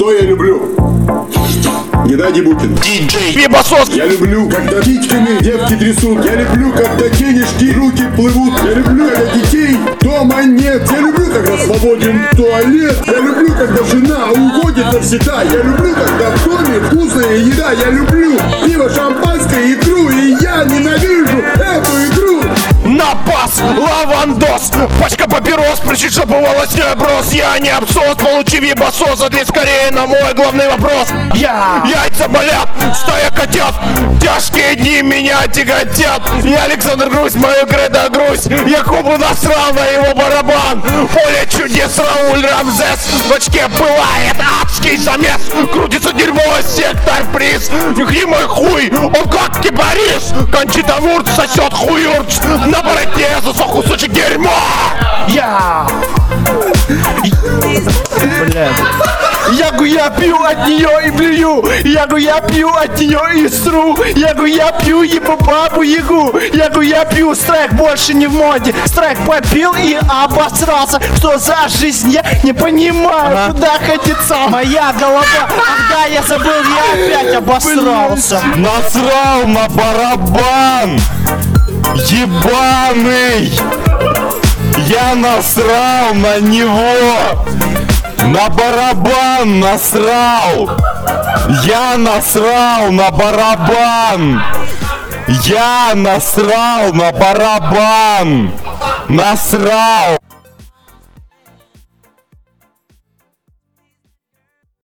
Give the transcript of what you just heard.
Что я люблю? Геннадий Букин. Диджей Вибасос. Я люблю, когда птичками девки трясут. Я люблю, когда денежки руки плывут. Я люблю, когда детей дома нет. Я люблю, когда свободен туалет. Я люблю, когда жена уходит навсегда. Я люблю, когда в доме вкусная еда. Я люблю пиво, шампанское, икру. И я ненавижу эту игру. Напас, лавандос, пачка папирос, причем чтобы волосной брос. Я не абсос, получи вибасос, ответь скорее на мой главный вопрос. Яйца болят, стая котят, тяжкие дни меня тяготят. Я Александр Грусть, мою Греда Грусть. Я Кубу насрал на его барабан. Поле чудес, Рауль Рамзес. В очке пылает адский замес. Крутится дерьмо, сектор приз. Нюхни мой хуй, он как кипарис. Кончита Вурц сосет хуюрц. На бороде засох кусочек дерьма. Я пью от нее и блюю. Я пью от нее и сру. Я пью ебу бабу ягу. Я пью, страйк больше не в моде. Страйк попил и обосрался. Что за жизнь, я не понимаю. Куда катится моя голова? Когда я забыл, я опять обосрался. Насрал на барабан, ебаный. Я насрал на него. На барабан насрал. Я насрал на барабан. Я насрал на барабан. Насрал.